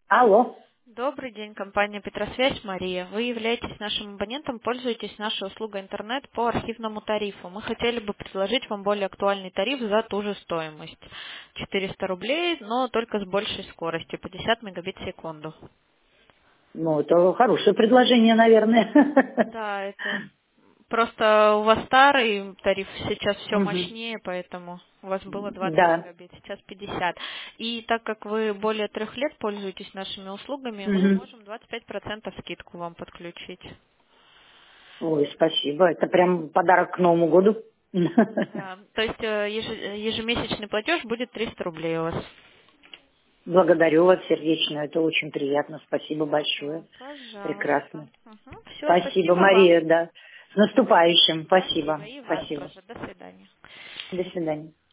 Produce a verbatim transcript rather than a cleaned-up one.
Алло. Добрый день, компания Петросвязь, Мария. Вы являетесь нашим абонентом, пользуетесь нашей услугой интернет по архивному тарифу. Мы хотели бы предложить вам более актуальный тариф за ту же стоимость. четыреста рублей, но только с большей скоростью, пятьдесят мегабит в секунду. Ну, это хорошее предложение, наверное. Да, это просто у вас старый тариф, сейчас все Мгм. мощнее, поэтому у вас было двадцать Да. мегабит, сейчас пятьдесят. И так как вы более трех лет пользуетесь нашими услугами, мы Мгм. можем двадцать пять процентов скидку вам подключить. Ой, спасибо. Это прям подарок к Новому году. Да, то есть э, еже- ежемесячный платеж будет триста рублей у вас. Благодарю вас сердечно. Это очень приятно. Спасибо Все, большое. пожалуйста. Прекрасно. Все, Спасибо, спасибо вам. Мария, да. С наступающим. Спасибо Спасибо. и вас Спасибо. тоже. До свидания. До свидания.